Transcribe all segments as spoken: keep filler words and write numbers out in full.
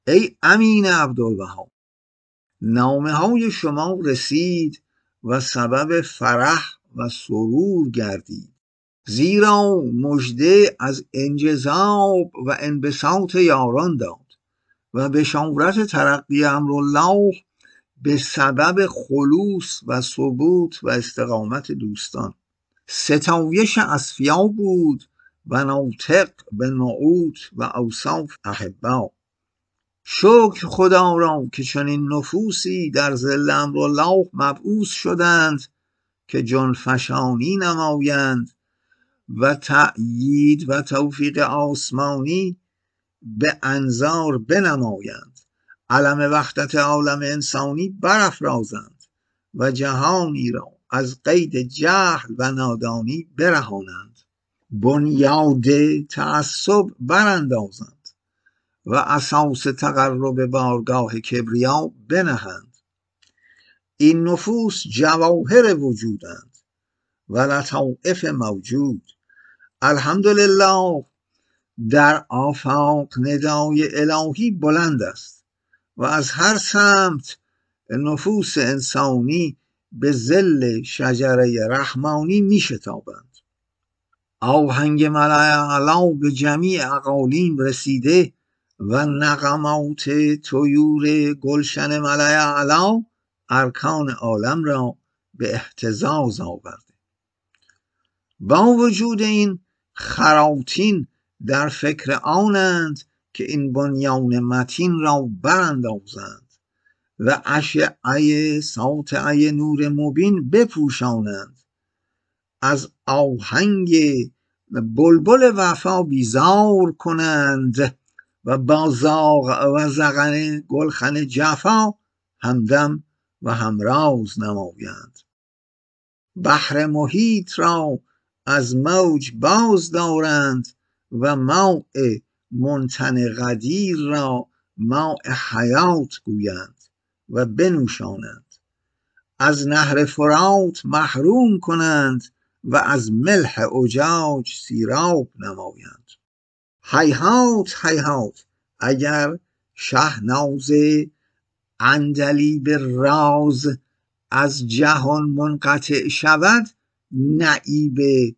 ای امین عبدالبها، نامه های شما رسید و سبب فرح و سرور گردید، زیرا مژده از انجذاب و انبساط یاران داد و بشارت ترقی امرالله به سبب خلوص و ثبوت و استقامت دوستان. ستایش اصفیا بود و ناطق به نعوت و اوصاف احبا. شکر خدا را که چنین نفوسی در ظل امرالله مبعوث شدند که جانفشانی نمایند و تأیید و توفیق آسمانی به انظار بنمایند، علم وحدت عالم انسانی برافرازند و جهانی را از قید جهل و نادانی برهانند، بنیاد تعصب براندازند و اساس تقرب بارگاه کبریا بنهند. این نفوس جواهر وجودند و لطائف موجود. الحمدلله در آفاق ندای الهی بلند است و از هر سمت نفوس انسانی به ظل شجره رحمانی می شتابند. آهنگ ملأ اعلی به جمیع اقالیم رسیده و نغمات طیور گلشن ملأ اعلی ارکان عالم را به اهتزاز آورده. با وجود این خراطین در فکر آنند که این بنیان متین را براندازند و اشعه ساطعه نور مبین بپوشانند، از آهنگ بلبل وفا بیزار کنند و با زاغ و زغن گلخن جفا همدم و همراز نمایند. بحر محیط را از موج باز دارند و ماء منتن غدیر را ماء حیات گویند و بنوشانند. از نهر فرات محروم کنند و از ملح اجاج سیراب نمایند. هیهات هیهات اگر شهناز عندلیب راز از جهان منقطع شود، نعیب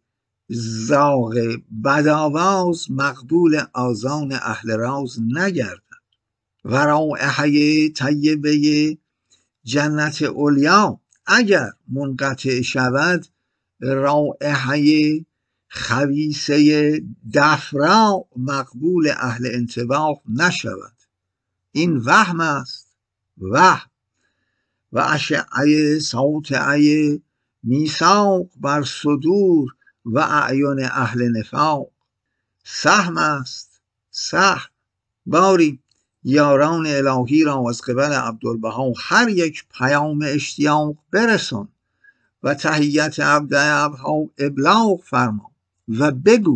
زاغ بدآواز مقبول آذان اهل راز نگردد. و رایحه طیبه جنت علیا اگر منقطع شود، رایحه خبیثه دفرا مقبول اهل انتباه نشود. این وهم است، وهم. و اشعه ساطعه میثاق بر صدور و اعین اهل نفاق سهم است، سهم. باری یاران الهی را از قبل عبدالبها هر یک پیام اشتیاق برسان و تحیت عبد ابها ابلاغ فرما و بگو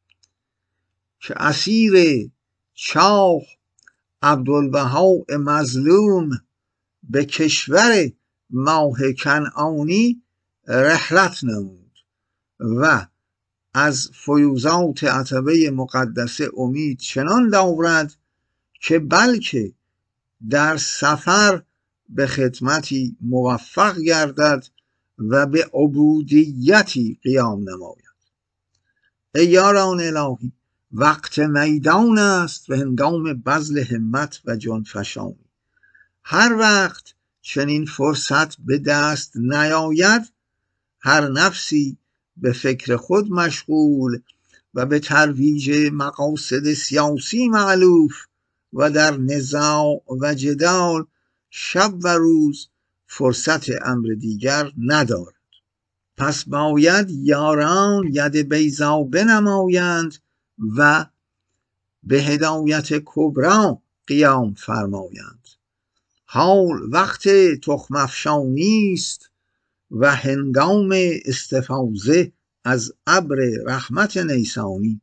که اسیر چاه عبدالبها مظلوم به کشور ماه کنعانی رحلت نمود و از فیوزات عتبه مقدسه امید چنان دارد که بلکه در سفر به خدمتی موفق گردد و به عبودیتی قیام نماید. ای یاران الهی، وقت میدان است و هنگام بذل همت و جانفشانی. هر وقت چنین فرصت به دست نیاید، هر نفسی به فکر خود مشغول و به ترویج مقاصد سیاسی معلوف و در نزاع و جدال شب و روز فرصت امر دیگر ندارد. پس باید یاران ید بیضا بنمایند و به هدایت کبرا قیام فرمایند. حال وقت تخم افشانی است و هنگام استفاضه از ابر رحمت نیسانی.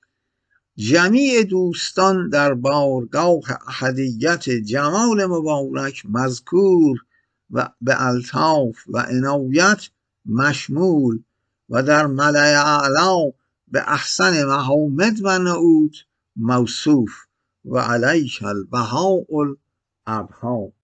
جمیع دوستان در بارگاه احدیت جمال مبارک مذکور و به الطاف و عنایت مشمول و در ملأ اعلی به احسن محامد و نعوت موصوف و علیک البهاء الابهام.